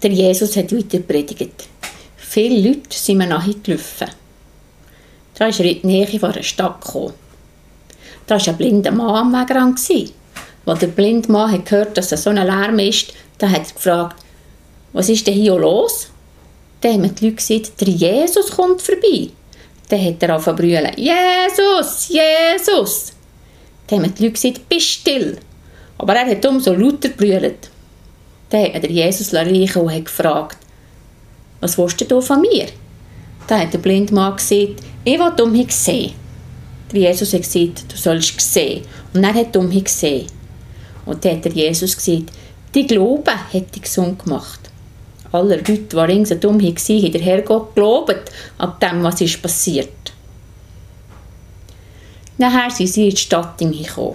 Der Jesus hat weiter predigt. Viele Leute sind mir nachgelaufen. Da ist er in die Nähe von einer Stadt gekommen. Da war ein blinder Mann am Wegrand. Als der blinde Mann hat gehört, dass es so ein Lärm ist, dann hat er gefragt, was ist denn hier los? Dann haben die Leute gesagt, der Jesus kommt vorbei. Dann hat er angefangen zu brüllen, Jesus, Jesus. Dann haben die Leute gesagt, bist still. Aber er hat umso lauter gebrüllt. Dann hat der Jesus reichen und hat gefragt, was willst du von mir? Dann hat der blinde Mann gesagt, ich will mich sehen. Der Jesus hat gesagt, du sollst sehen. Und er hat mich gesehen. Und dann hat der Jesus gesagt, die Glaube hat dich gesund gemacht. Alle Leute, die ringsherum waren, haben der Herrgott geglaubt an dem, was ist passiert. Nachher sind sie in die Stadt gekommen.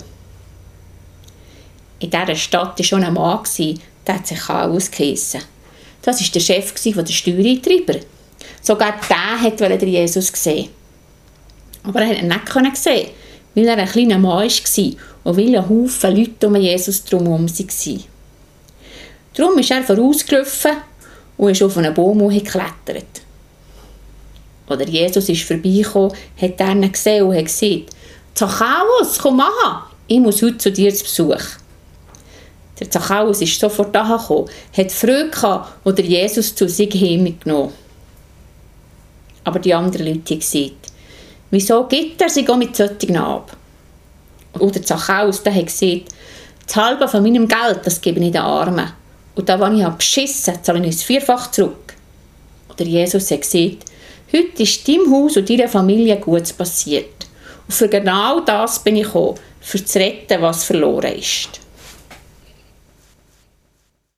In dieser Stadt war schon ein Mann, der hat sich ausgeheissen. Das war der Chef der Steuereintreiber. Sogar der wollte Jesus sehen. Aber er konnte ihn nicht sehen, weil er ein kleiner Mann war und weil ein Haufen Leute um Jesus drumherum waren. Darum ist er vorausgelaufen und ist auf einen Baum geklettert. Als Jesus ist vorbeigekommen, hat er ihn gesehen und hat gesagt, Zachäus, komm an, ich muss heute zu dir zu Besuch. Der Zachäus ist sofort angekommen, hat Freude gehabt und Jesus zu sich heimgenommen. Aber die anderen Leute haben gesagt, wieso gibt er sich auch mit solchen ab? Und der Zachäus hat gesagt, das halbe von meinem Geld, das gebe ich den Armen. Und da, was ich beschissen habe, zahle ich es vierfach zurück. Und der Jesus hat gesagt, heute ist deinem Haus und deiner Familie Gutes passiert. Und für genau das bin ich gekommen, für zu retten, was verloren ist.